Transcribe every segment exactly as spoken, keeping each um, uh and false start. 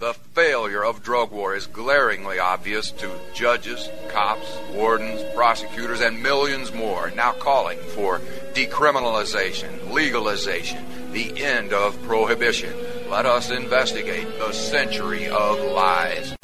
The failure of drug war is glaringly obvious to judges, cops, wardens, prosecutors, and millions more now calling for decriminalization, legalization, the end of prohibition. Let us investigate the Century of Lies.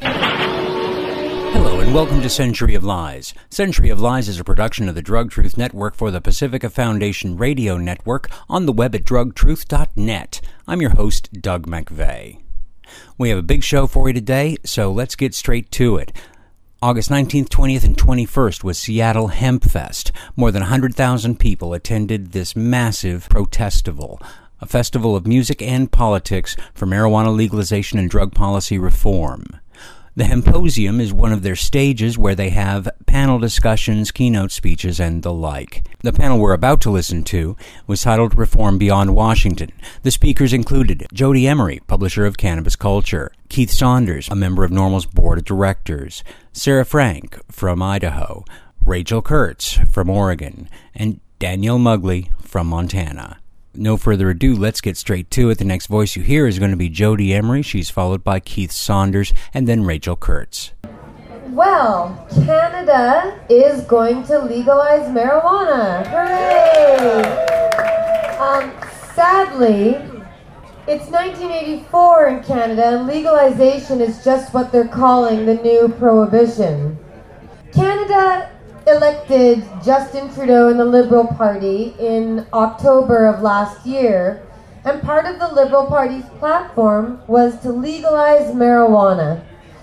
Hello and welcome to Century of Lies. Century of Lies is a production of the Drug Truth Network for the Pacifica Foundation Radio Network on the web at drug truth dot net. I'm your host, Doug McVeigh. We have a big show for you today, so let's get straight to it. August nineteenth, twentieth, and twenty-first was Seattle Hemp Fest. More than one hundred thousand people attended this massive protestival, a festival of music and politics for marijuana legalization and drug policy reform. The Hemposium is one of their stages where they have panel discussions, keynote speeches, and the like. The panel we're about to listen to was titled Reform Beyond Washington. The speakers included Jody Emery, publisher of Cannabis Culture, Keith Saunders, a member of NORML's board of directors, Sarah Frank from Idaho, Rachel Kurtz from Oregon, and Danielle Mugley from Montana. No further ado, let's get straight to it. The next voice you hear is going to be Jody Emery. She's followed by Keith Saunders and then Rachel Kurtz. Well, Canada is going to legalize marijuana. Hooray! Um, sadly, it's nineteen eighty-four in Canada, and legalization is just what they're calling the new prohibition. Canada elected Justin Trudeau and the Liberal Party in October of last year, and part of the Liberal Party's platform was to legalize marijuana.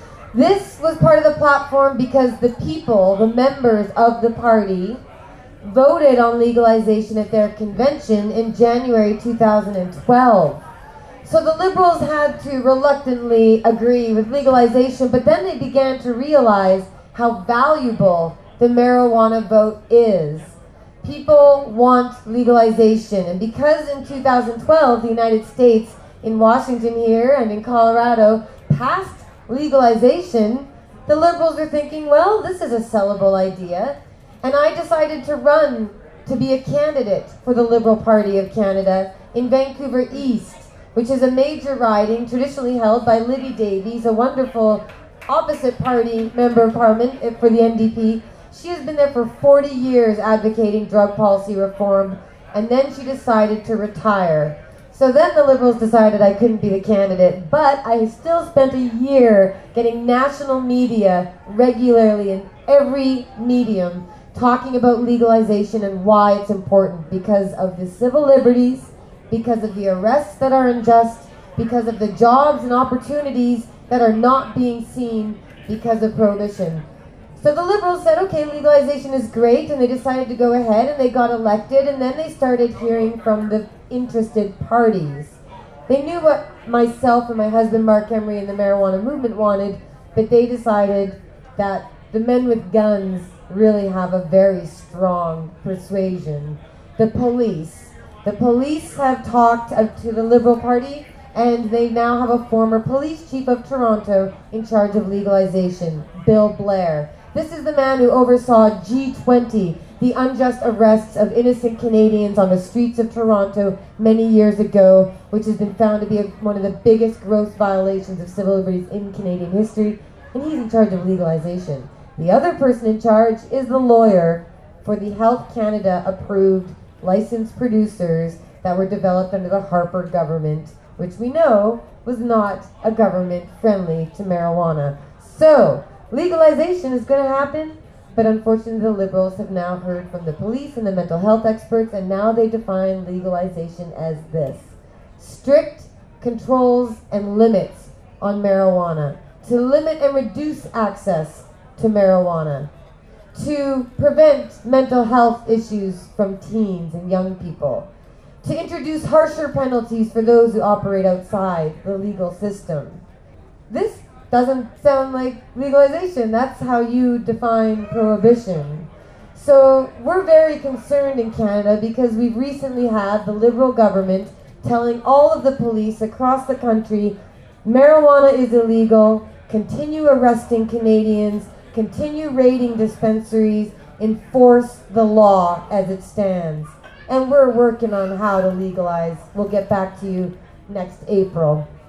This was part of the platform because the people, the members of the party, voted on legalization at their convention in January two thousand twelve. So the Liberals had to reluctantly agree with legalization, but then they began to realize how valuable the marijuana vote is. People want legalization, and because in two thousand twelve the United States, in Washington here and in Colorado, passed legalization, the Liberals are thinking, well, this is a sellable idea, and I decided to run to be a candidate for the Liberal Party of Canada in Vancouver East, which is a major riding traditionally held by Libby Davies, a wonderful opposite party member of Parliament for the N D P. She has been there for forty years advocating drug policy reform, and then she decided to retire. So then the Liberals decided I couldn't be the candidate, but I still spent a year getting national media regularly in every medium talking about legalization and why it's important, because of the civil liberties, because of the arrests that are unjust, because of the jobs and opportunities that are not being seen because of prohibition. So the Liberals said, okay, legalization is great, and they decided to go ahead, and they got elected, and then they started hearing from the interested parties. They knew what myself and my husband Mark Emery and the marijuana movement wanted, but they decided that the men with guns really have a very strong persuasion. The police. The police have talked to the Liberal Party, and they now have a former police chief of Toronto in charge of legalization, Bill Blair. This is the man who oversaw G twenty, the unjust arrests of innocent Canadians on the streets of Toronto many years ago, which has been found to be a, one of the biggest gross violations of civil liberties in Canadian history, and he's in charge of legalization. The other person in charge is the lawyer for the Health Canada approved licensed producers that were developed under the Harper government, which we know was not a government friendly to marijuana. So, legalization is going to happen, but unfortunately the Liberals have now heard from the police and the mental health experts, and now they define legalization as this: strict controls and limits on marijuana, to limit and reduce access to marijuana, to prevent mental health issues from teens and young people, to introduce harsher penalties for those who operate outside the legal system. This doesn't sound like legalization. That's how you define prohibition. So we're very concerned in Canada because we've recently had the Liberal government telling all of the police across the country, marijuana is illegal, continue arresting Canadians, continue raiding dispensaries, enforce the law as it stands. And we're working on how to legalize. We'll get back to you next April.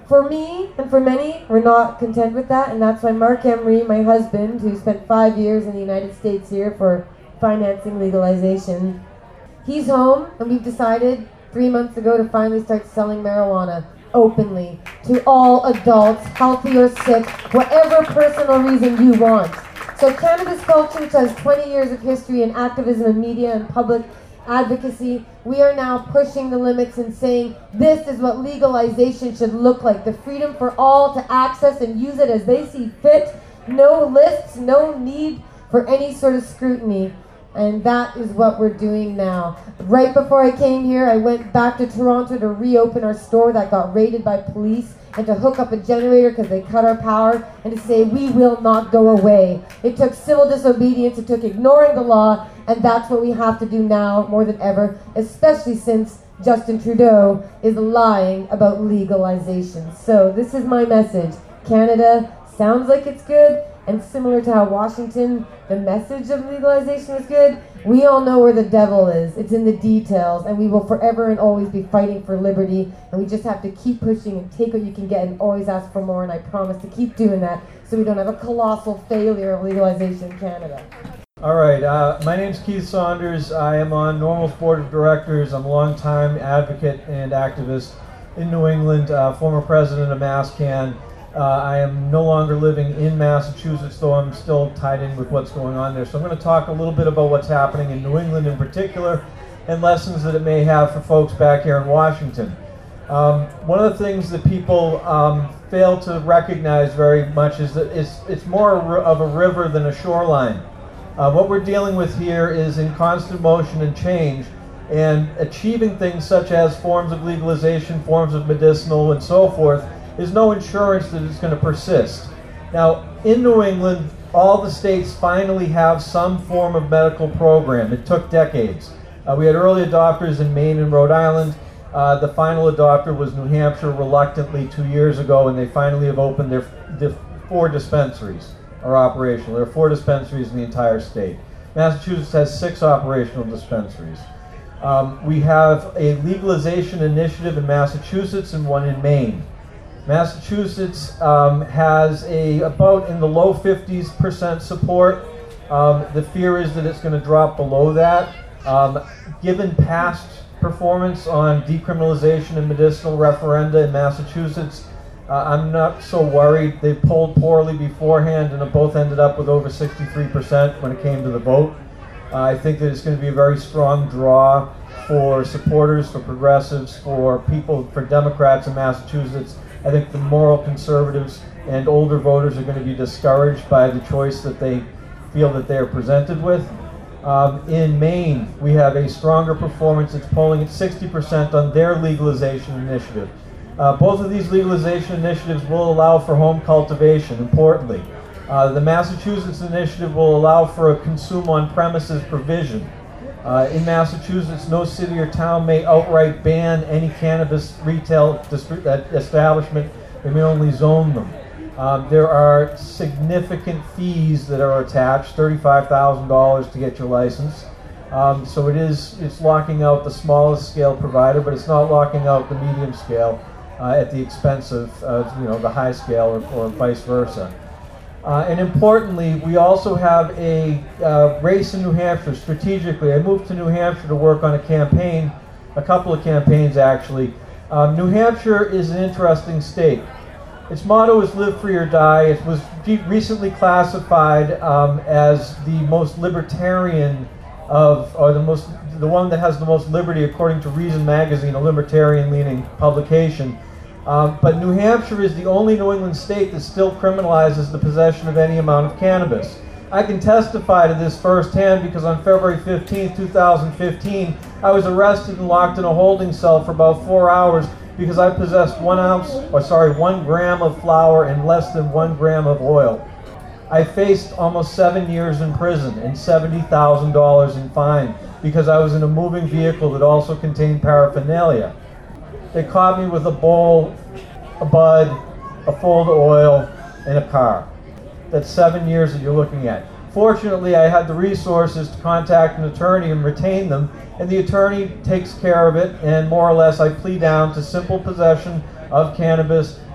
For me, and for many, we're not content with that, and that's why Mark Emery, my husband, who spent five years in the United States here for financing legalization, he's home, and we've decided three months ago to finally start selling marijuana openly to all adults, healthy or sick, whatever personal reason you want. So cannabis culture, which has twenty years of history in activism and media and public advocacy, we are now pushing the limits and saying this is what legalization should look like. The freedom for all to access and use it as they see fit. No lists, no need for any sort of scrutiny. And that is what we're doing now. Right before I came here, I went back to Toronto to reopen our store that got raided by police and to hook up a generator because they cut our power and to say we will not go away. It took civil disobedience, it took ignoring the law, and that's what we have to do now more than ever, especially since Justin Trudeau is lying about legalization. So this is my message. Canada sounds like it's good, and similar to how Washington, the message of legalization is good, we all know where the devil is. It's in the details, and we will forever and always be fighting for liberty, and we just have to keep pushing and take what you can get and always ask for more, and I promise to keep doing that so we don't have a colossal failure of legalization in Canada. All right, uh, my name's Keith Saunders. I am on Normal's board of directors. I'm a longtime advocate and activist in New England, uh, former president of MassCan. Uh, I am no longer living in Massachusetts, though I'm still tied in with what's going on there. So I'm going to talk a little bit about what's happening in New England in particular and lessons that it may have for folks back here in Washington. Um, one of the things that people um, fail to recognize very much is that it's, it's more of a river than a shoreline. Uh, what we're dealing with here is in constant motion and change, and achieving things such as forms of legalization, forms of medicinal, and so forth is no insurance that it's going to persist. Now, in New England, all the states finally have some form of medical program. It took decades. Uh, we had early adopters in Maine and Rhode Island. Uh, the final adopter was New Hampshire reluctantly two years ago, and they finally have opened their, their four dispensaries are operational. There are four dispensaries in the entire state. Massachusetts has six operational dispensaries. Um, we have a legalization initiative in Massachusetts and one in Maine. Massachusetts um, has a about in the low fifties percent support. Um, the fear is that it's going to drop below that. Um, given past performance on decriminalization and medicinal referenda in Massachusetts, uh, I'm not so worried. They polled poorly beforehand and have both ended up with over sixty-three percent when it came to the vote. Uh, I think that it's going to be a very strong draw for supporters, for progressives, for people, for Democrats in Massachusetts. I think the moral conservatives and older voters are going to be discouraged by the choice that they feel that they are presented with. Um, in Maine, we have a stronger performance. It's polling at sixty percent on their legalization initiative. Uh, both of these legalization initiatives will allow for home cultivation, importantly. Uh, the Massachusetts initiative will allow for a consume on-premises provision. Uh, in Massachusetts, no city or town may outright ban any cannabis retail establishment. They may only zone them. Um, there are significant fees that are attached, thirty-five thousand dollars to get your license. Um, so it is, it's locking out the smallest scale provider, but it's not locking out the medium scale uh, at the expense of uh, you know, the high scale, or, or vice versa. Uh, and importantly, we also have a uh, race in New Hampshire strategically. I moved to New Hampshire to work on a campaign, a couple of campaigns actually. Um, New Hampshire is an interesting state. Its motto is live free or die. It was recently classified um, as the most libertarian of, or the most, the one that has the most liberty according to Reason Magazine, a libertarian-leaning publication. Um, but New Hampshire is the only New England state that still criminalizes the possession of any amount of cannabis. I can testify to this firsthand because on February fifteenth, two thousand fifteen, I was arrested and locked in a holding cell for about four hours because I possessed one ounce, or sorry, one gram of flour and less than one gram of oil. I faced almost seven years in prison and seventy thousand dollars in fine because I was in a moving vehicle that also contained paraphernalia. They caught me with a bowl, a bud, a fold of oil, and a car. That's seven years that you're looking at. Fortunately, I had the resources to contact an attorney and retain them, and the attorney takes care of it, and more or less I plead down to simple possession of cannabis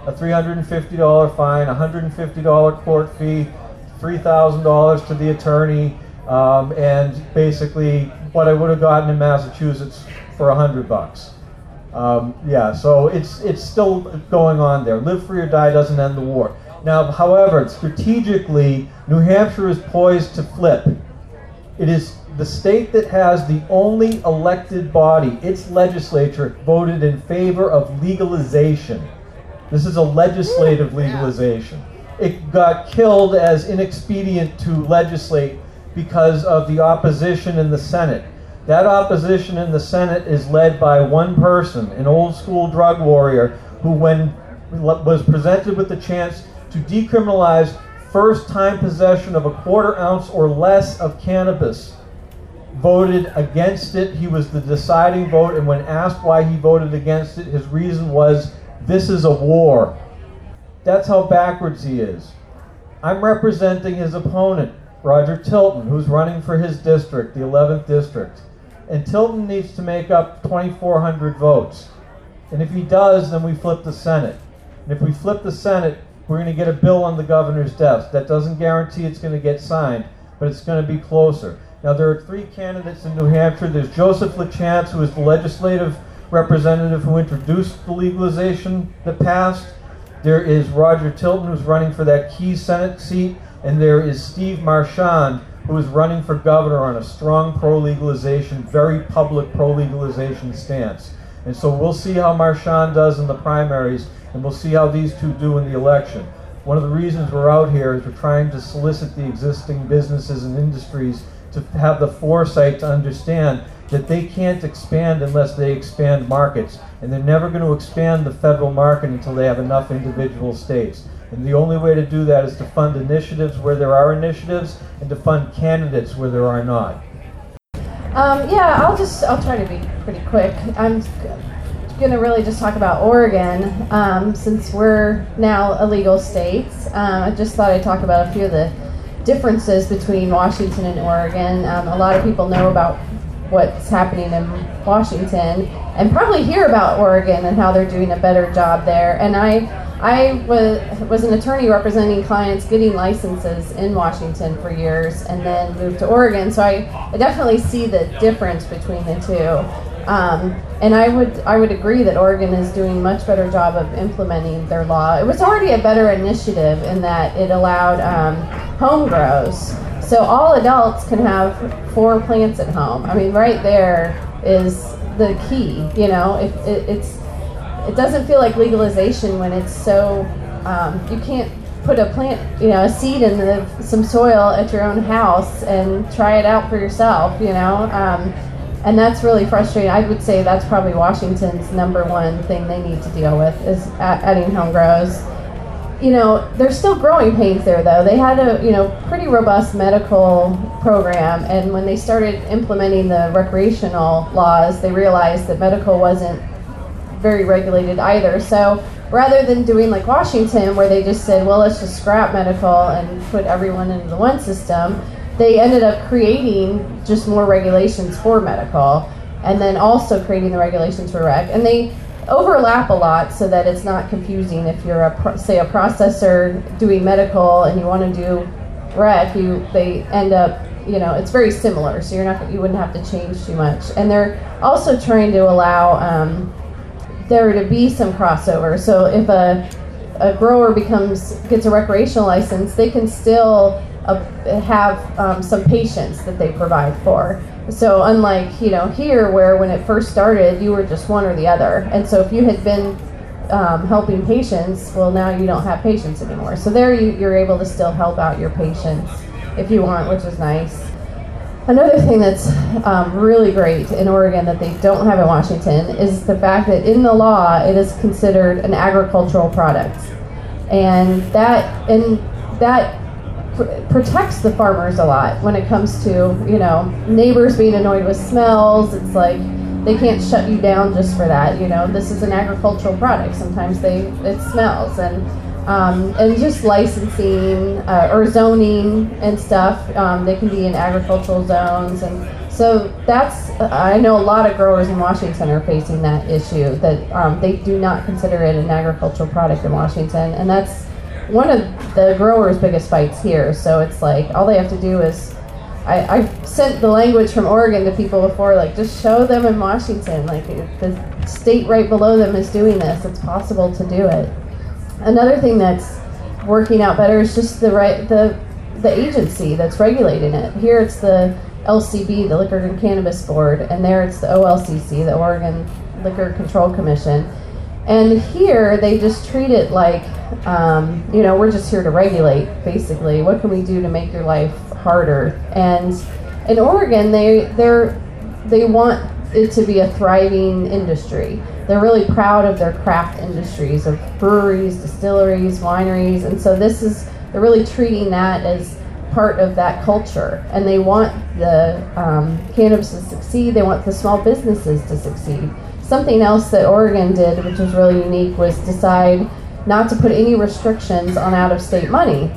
a three hundred fifty dollars fine, a one hundred fifty dollars court fee, three thousand dollars to the attorney, um, and basically what I would have gotten in Massachusetts for a hundred bucks. Um, yeah, so it's it's still going on there. Live free or die doesn't end the war. Now, however, strategically, New Hampshire is poised to flip. It is the state that has the only elected body, its legislature, voted in favor of legalization. This is a legislative legalization. It got killed as inexpedient to legislate because of the opposition in the Senate. That opposition in the Senate is led by one person, an old school drug warrior, who when was presented with the chance to decriminalize first-time possession of a quarter ounce or less of cannabis, voted against it. He was the deciding vote, and when asked why he voted against it, his reason was, this is a war. That's how backwards he is. I'm representing his opponent, Roger Tilton, who's running for his district, the eleventh district. And Tilton needs to make up twenty-four hundred votes. And if he does, then we flip the Senate. And if we flip the Senate, we're going to get a bill on the governor's desk. That doesn't guarantee it's going to get signed, but it's going to be closer. Now, there are three candidates in New Hampshire. There's Joseph LaChance, who is the legislative representative who introduced the legalization that passed. There is Roger Tilton, who's running for that key Senate seat. And there is Steve Marchand, who is running for governor on a strong pro-legalization, very public pro-legalization stance. And so we'll see how Marchand does in the primaries, and we'll see how these two do in the election. One of the reasons we're out here is we're trying to solicit the existing businesses and industries to have the foresight to understand that they can't expand unless they expand markets. And they're never going to expand the federal market until they have enough individual states. And the only way to do that is to fund initiatives where there are initiatives and to fund candidates where there are not. Um, yeah, I'll just, I'll try to be pretty quick. I'm going to really just talk about Oregon, um, since we're now a legal state. Um, I just thought I'd talk about a few of the differences between Washington and Oregon. Um, a lot of people know about what's happening in Washington and probably hear about Oregon and how they're doing a better job there. And I I was, was an attorney representing clients getting licenses in Washington for years and then moved to Oregon, so I, I definitely see the difference between the two. Um, and I would I would agree that Oregon is doing a much better job of implementing their law. It was already a better initiative in that it allowed um, home grows. So all adults can have four plants at home. I mean, right there is the key, you know, it, it, it's It doesn't feel like legalization when it's so, um, you can't put a plant, you know, a seed in the, some soil at your own house and try it out for yourself, you know, um, and that's really frustrating. I would say that's probably Washington's number one thing they need to deal with is adding home grows. You know, there's still growing pains there though. They had a, you know, pretty robust medical program, and when they started implementing the recreational laws, they realized that medical wasn't very regulated either. So rather than doing like Washington where they just said, well, let's just scrap medical and put everyone into the one system, they ended up creating just more regulations for medical and then also creating the regulations for rec. And they overlap a lot so that it's not confusing. If you're a pro- say a processor doing medical and you want to do rec, you they end up, you know, it's very similar, so you're not you wouldn't have to change too much. And they're also trying to allow um, there to be some crossover. So if a a grower becomes gets a recreational license, they can still uh, have um, some patients that they provide for. So unlike, you know, here where when it first started you were just one or the other, and so if you had been um, helping patients, well, now you don't have patients anymore. So there you, you're able to still help out your patients if you want, which is nice. Another thing that's um, really great in Oregon that they don't have in Washington is the fact that in the law it is considered an agricultural product, and that and that pr- protects the farmers a lot when it comes to, you know, neighbors being annoyed with smells. It's like they can't shut you down just for that. You know, this is an agricultural product. Sometimes they it smells and. Um, and just licensing uh, or zoning and stuff, um, they can be in agricultural zones, and so that's, I know a lot of growers in Washington are facing that issue, that um, they do not consider it an agricultural product in Washington, and that's one of the growers' biggest fights here. So it's like, all they have to do is, I, I've sent the language from Oregon to people before, like, just show them in Washington, like, the state right below them is doing this, it's possible to do it. Another thing that's working out better is just the right, the, the agency that's regulating it. Here it's the L C B, the Liquor and Cannabis Board, and there it's the O L C C, the Oregon Liquor Control Commission. And here they just treat it like, um, you know, we're just here to regulate, basically. What can we do to make your life harder? And in Oregon, they they're they want it to be a thriving industry. They're really proud of their craft industries, of breweries, distilleries, wineries, and so this is, they're really treating that as part of that culture, and they want the um, cannabis to succeed. They want the small businesses to succeed. Something else that Oregon did, which was really unique, was decide not to put any restrictions on out-of-state money.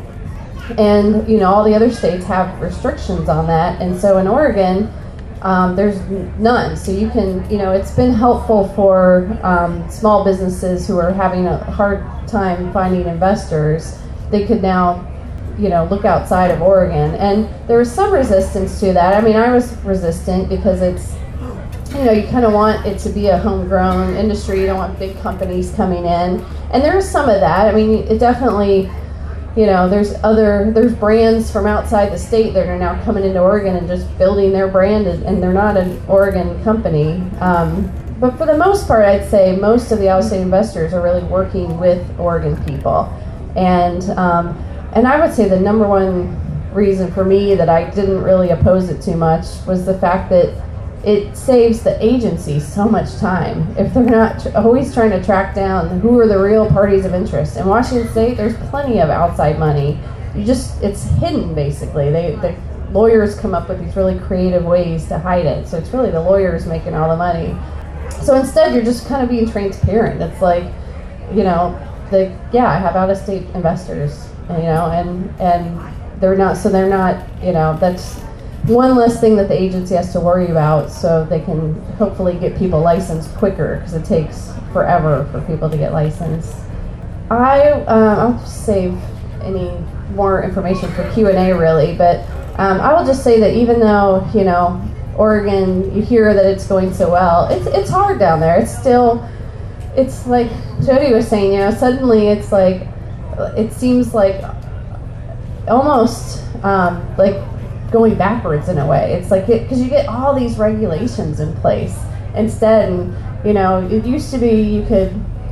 And you know, all the other states have restrictions on that, and so in Oregon, um, there's none. So you can, you know, it's been helpful for um, small businesses who are having a hard time finding investors. They could now, you know, look outside of Oregon. And there was some resistance to that. I mean, I was resistant because it's, you know, you kind of want it to be a homegrown industry. You don't want big companies coming in. And there was some of that. I mean, it definitely, you know, there's other, there's brands from outside the state that are now coming into Oregon and just building their brand, and they're not an Oregon company. Um, but for the most part, I'd say most of the out-of-state investors are really working with Oregon people. And um, and I would say the number one reason for me that I didn't really oppose it too much was the fact that it saves the agency so much time. If they're not tr- always trying to track down who are the real parties of interest. In Washington State, there's plenty of outside money. You just, it's hidden basically. They, the lawyers come up with these really creative ways to hide it. So it's really the lawyers making all the money. So instead, you're just kind of being transparent. It's like, you know, the, yeah, I have out-of-state investors, you know, and and they're not, so they're not, you know, that's one less thing that the agency has to worry about, so they can hopefully get people licensed quicker, because it takes forever for people to get licensed. I, uh, I'll just save any more information for Q and A really, but um, I will just say that even though, you know, Oregon, you hear that it's going so well, it's it's hard down there. It's still, it's like Jody was saying, you know, suddenly it's like, it seems like almost um, like going backwards in a way. It's like, because you get all these regulations in place instead, and you know, it used to be you could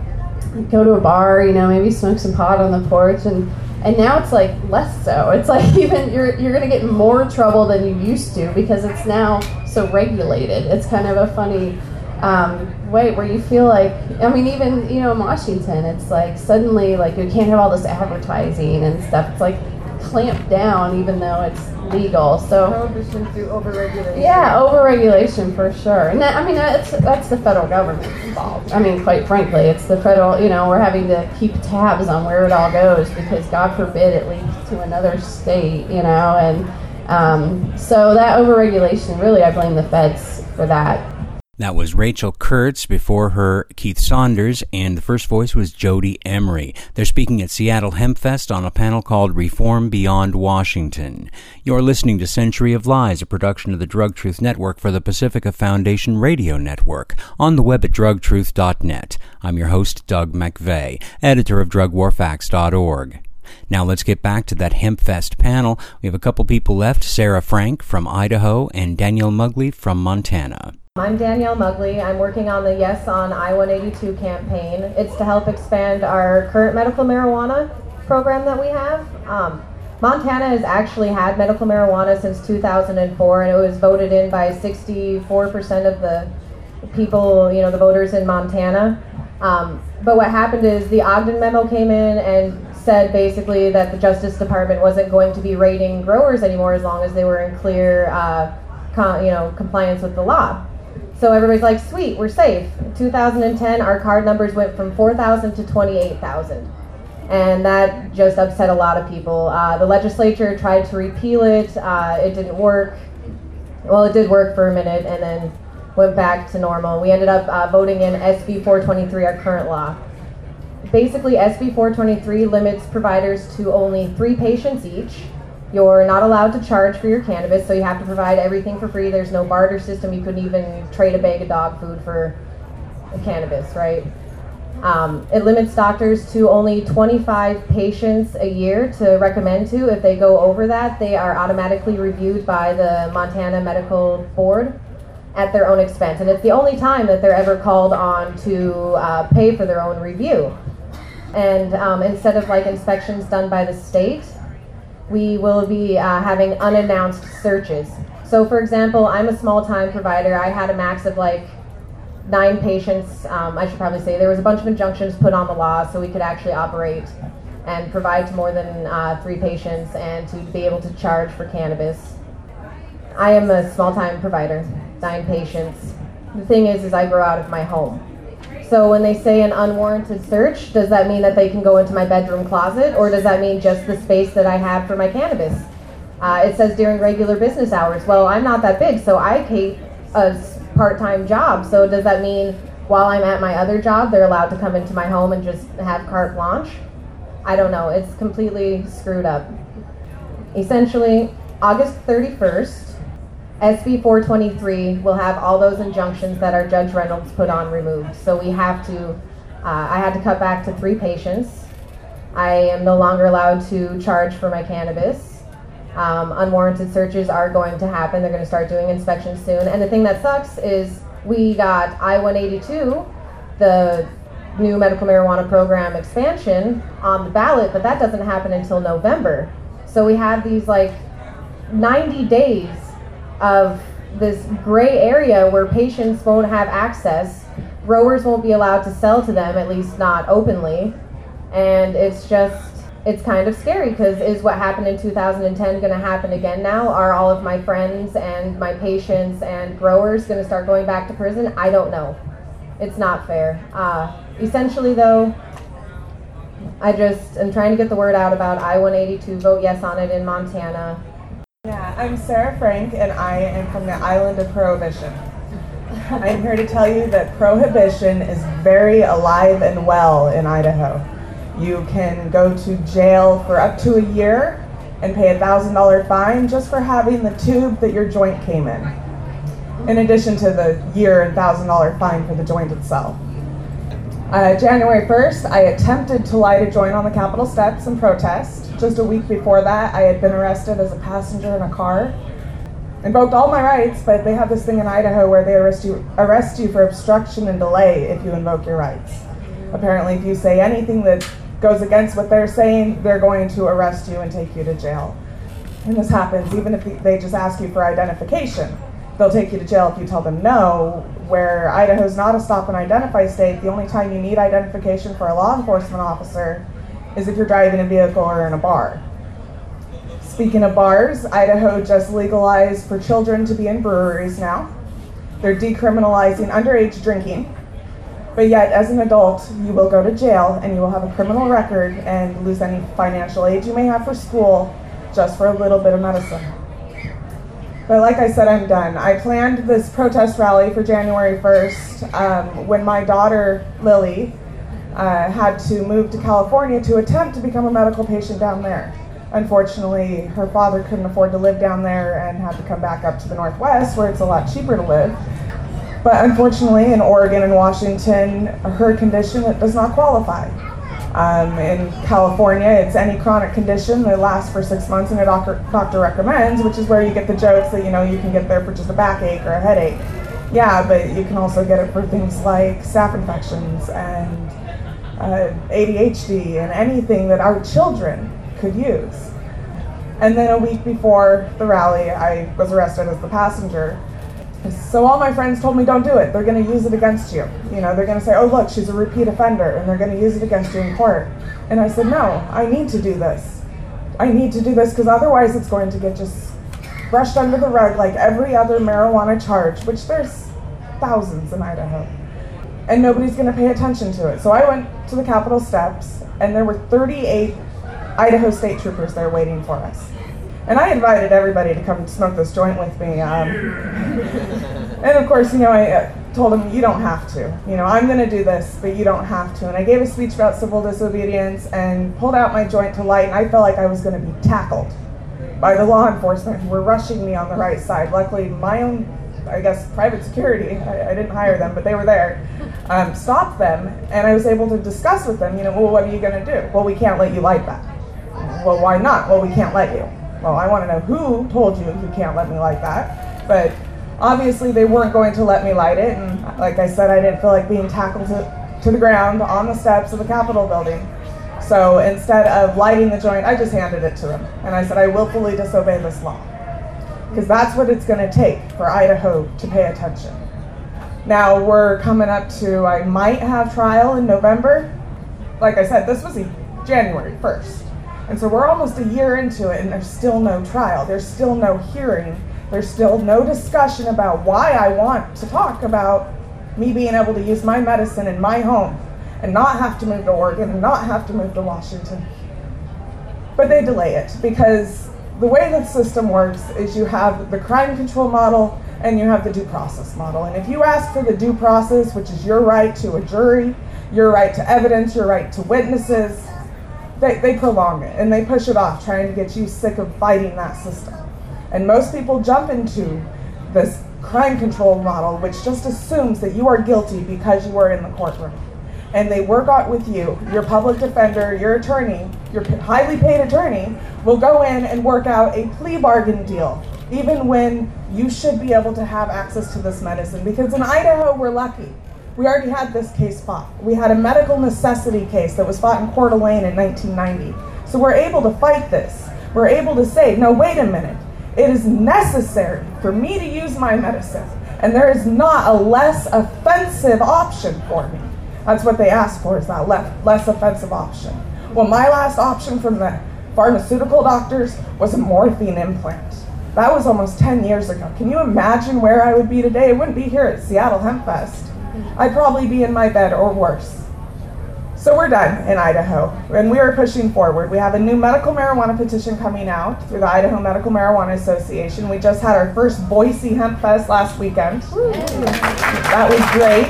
go to a bar, you know, maybe smoke some pot on the porch, and and now it's like less so. It's like even you're you're gonna get in more trouble than you used to, because it's now so regulated. It's kind of a funny um, way where you feel like, I mean, even, you know, in Washington, it's like suddenly like you can't have all this advertising and stuff. It's like clamped down even though it's legal. So Prohibition through overregulation. yeah, overregulation for sure. And that, I mean, that's that's the federal government's fault. I mean, quite frankly, it's the federal, you know, we're having to keep tabs on where it all goes, because God forbid it leads to another state, you know, and um, so that overregulation, really, I blame the feds for that. That was Rachel Kurtz, before her Keith Saunders, and the first voice was Jody Emery. They're speaking at Seattle HempFest on a panel called Reform Beyond Washington. You're listening to Century of Lies, a production of the Drug Truth Network for the Pacifica Foundation Radio Network, on the web at drug truth dot net. I'm your host, Doug McVeigh, editor of drug war facts dot org. Now let's get back to that HempFest panel. We have a couple people left, Sarah Frank from Idaho and Danielle Mugley from Montana. I'm Danielle Mugley. I'm working on the Yes on I one eighty-two campaign. It's to help expand our current medical marijuana program that we have. Um, Montana has actually had medical marijuana since two thousand four, and it was voted in by sixty-four percent of the people, you know, the voters in Montana. Um, but what happened is the Ogden memo came in and said basically that the Justice Department wasn't going to be raiding growers anymore as long as they were in clear, uh, con- you know, compliance with the law. So everybody's like, sweet, we're safe. In two thousand ten, our card numbers went from four thousand to twenty-eight thousand. And that just upset a lot of people. Uh, the legislature tried to repeal it. Uh, it didn't work. well, it did work for a minute and then went back to normal. We ended up uh, voting in S B four twenty-three, our current law. Basically, S B four twenty-three limits providers to only three patients each. You're not allowed to charge for your cannabis, so you have to provide everything for free. There's no barter system. You couldn't even trade a bag of dog food for cannabis, right? Um, it limits doctors to only twenty-five patients a year to recommend to. If they go over that, they are automatically reviewed by the Montana Medical Board at their own expense. And it's the only time that they're ever called on to uh, pay for their own review. And um, instead of like inspections done by the state, we will be uh, having unannounced searches. So for example, I'm a small-time provider. I had a max of like nine patients. Um, I should probably say there was a bunch of injunctions put on the law so we could actually operate and provide to more than uh, three patients and to be able to charge for cannabis. I am a small-time provider, nine patients. The thing is, is I grow out of my home. So when they say an unwarranted search, does that mean that they can go into my bedroom closet, or does that mean just the space that I have for my cannabis? Uh, it says during regular business hours. Well, I'm not that big, so I keep a part-time job. So does that mean while I'm at my other job, they're allowed to come into my home and just have carte blanche? I don't know. It's completely screwed up. Essentially, August thirty-first, S B four twenty-three will have all those injunctions that our Judge Reynolds put on removed. So we have to, uh, I had to cut back to three patients. I am no longer allowed to charge for my cannabis. Um, unwarranted searches are going to happen. They're going to start doing inspections soon. And the thing that sucks is we got I one eighty-two, the new medical marijuana program expansion, on the ballot, but that doesn't happen until November. So we have these like ninety days of this gray area where patients won't have access, growers won't be allowed to sell to them, at least not openly, and it's just, it's kind of scary because is what happened in two thousand ten going to happen again now? Are all of my friends and my patients and growers going to start going back to prison? I don't know. It's not fair. Uh, essentially though, I just am trying to get the word out about I one eighty-two, vote yes on it in Montana. Yeah, I'm Sarah Frank, and I am from the island of Prohibition. I'm here to tell you that Prohibition is very alive and well in Idaho. You can go to jail for up to a year and pay a one thousand dollars fine just for having the tube that your joint came in, in addition to the year and one thousand dollars fine for the joint itself. Uh, January first, I attempted to light a joint on the Capitol steps and protest. Just a week before that, I had been arrested as a passenger in a car. Invoked all my rights, but they have this thing in Idaho where they arrest you, arrest you for obstruction and delay if you invoke your rights. Apparently, if you say anything that goes against what they're saying, they're going to arrest you and take you to jail. And this happens even if they just ask you for identification. They'll take you to jail if you tell them no, where Idaho's not a stop and identify state. The only time you need identification for a law enforcement officer is if you're driving a vehicle or in a bar. Speaking of bars, Idaho just legalized for children to be in breweries now. They're decriminalizing underage drinking, but yet as an adult, you will go to jail and you will have a criminal record and lose any financial aid you may have for school just for a little bit of medicine. But like I said, I'm done. I planned this protest rally for January first um, when my daughter, Lily, uh, had to move to California to attempt to become a medical patient down there. Unfortunately, her father couldn't afford to live down there and had to come back up to the Northwest where it's a lot cheaper to live. But unfortunately, in Oregon and Washington, her condition it does not qualify. Um, in California, it's any chronic condition that lasts for six months and a doctor, doctor recommends, which is where you get the jokes that, you know, you can get there for just a backache or a headache. Yeah, but you can also get it for things like staph infections and uh, A D H D and anything that our children could use. And then a week before the rally, I was arrested as the passenger. So all my friends told me, don't do it. They're going to use it against you. You know, they're going to say, oh, look, she's a repeat offender, and they're going to use it against you in court. And I said, no, I need to do this. I need to do this because otherwise it's going to get just brushed under the rug like every other marijuana charge, which there's thousands in Idaho. And nobody's going to pay attention to it. So I went to the Capitol steps, and there were thirty-eight Idaho state troopers there waiting for us. And I invited everybody to come smoke this joint with me. Um, and of course, you know, I told them, you don't have to. You know, I'm going to do this, but you don't have to. And I gave a speech about civil disobedience and pulled out my joint to light, and I felt like I was going to be tackled by the law enforcement who were rushing me on the right side. Luckily, my own, I guess, private security, I, I didn't hire them, but they were there, um, stopped them, and I was able to discuss with them, you know, well, what are you going to do? Well, we can't let you light that. Well, why not? Well, we can't let you. Well, I want to know who told you you can't let me light that, but obviously they weren't going to let me light it, and like I said, I didn't feel like being tackled to, to the ground on the steps of the Capitol building. So instead of lighting the joint, I just handed it to them, and I said, I willfully disobey this law, because that's what it's going to take for Idaho to pay attention. Now we're coming up to, I might have trial in November. Like I said, this was January first. And so we're almost a year into it, and there's still no trial. There's still no hearing. There's still no discussion about why I want to talk about me being able to use my medicine in my home and not have to move to Oregon and not have to move to Washington. But they delay it because the way the system works is you have the crime control model and you have the due process model. And if you ask for the due process, which is your right to a jury, your right to evidence, your right to witnesses, They, they prolong it and they push it off, trying to get you sick of fighting that system. And most people jump into this crime control model, which just assumes that you are guilty because you are in the courtroom. And they work out with you. Your public defender, your attorney, your highly paid attorney will go in and work out a plea bargain deal, even when you should be able to have access to this medicine. Because in Idaho, we're lucky. We already had this case fought. We had a medical necessity case that was fought in Coeur d'Alene in nineteen ninety. So we're able to fight this. We're able to say, no, wait a minute. It is necessary for me to use my medicine, and there is not a less offensive option for me. That's what they asked for, is that less offensive option. Well, my last option from the pharmaceutical doctors was a morphine implant. That was almost ten years ago. Can you imagine where I would be today? I wouldn't be here at Seattle Hemp Fest. I'd probably be in my bed or worse. So we're done in Idaho, and we are pushing forward. We have a new medical marijuana petition coming out through the Idaho Medical Marijuana Association. We just had our first Boise Hemp Fest last weekend. That was great.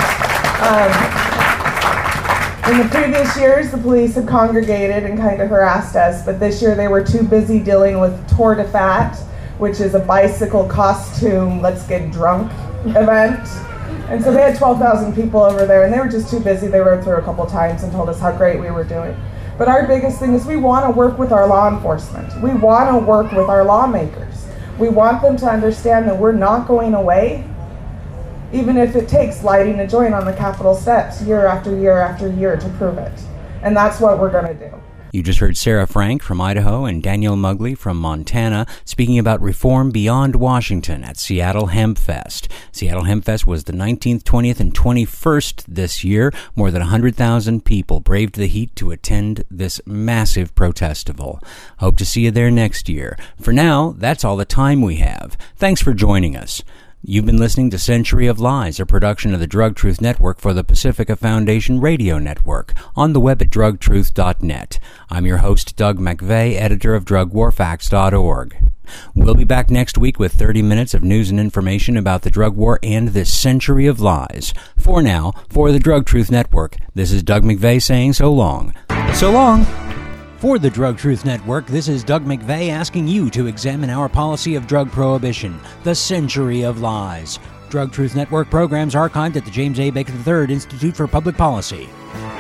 Um, in the previous years, the police had congregated and kind of harassed us, but this year they were too busy dealing with Tour de Fat, which is a bicycle costume, let's get drunk event. And so they had twelve thousand people over there, and they were just too busy. They rode through a couple times and told us how great we were doing. But our biggest thing is we want to work with our law enforcement. We want to work with our lawmakers. We want them to understand that we're not going away, even if it takes lighting a joint on the Capitol steps year after year after year to prove it. And that's what we're going to do. You just heard Sarah Frank from Idaho and Danielle Mugley from Montana speaking about reform beyond Washington at Seattle Hemp Fest. Seattle Hemp Fest was the nineteenth, twentieth, and twenty-first this year. More than one hundred thousand people braved the heat to attend this massive protestival. Hope to see you there next year. For now, that's all the time we have. Thanks for joining us. You've been listening to Century of Lies, a production of the Drug Truth Network for the Pacifica Foundation Radio Network, on the web at drug truth dot net. I'm your host, Doug McVeigh, editor of drug war facts dot org. We'll be back next week with thirty minutes of news and information about the drug war and this century of lies. For now, for the Drug Truth Network, this is Doug McVeigh saying so long. So long! For the Drug Truth Network, this is Doug McVeigh asking you to examine our policy of drug prohibition, the century of lies. Drug Truth Network programs archived at the James A. Baker the third Institute for Public Policy.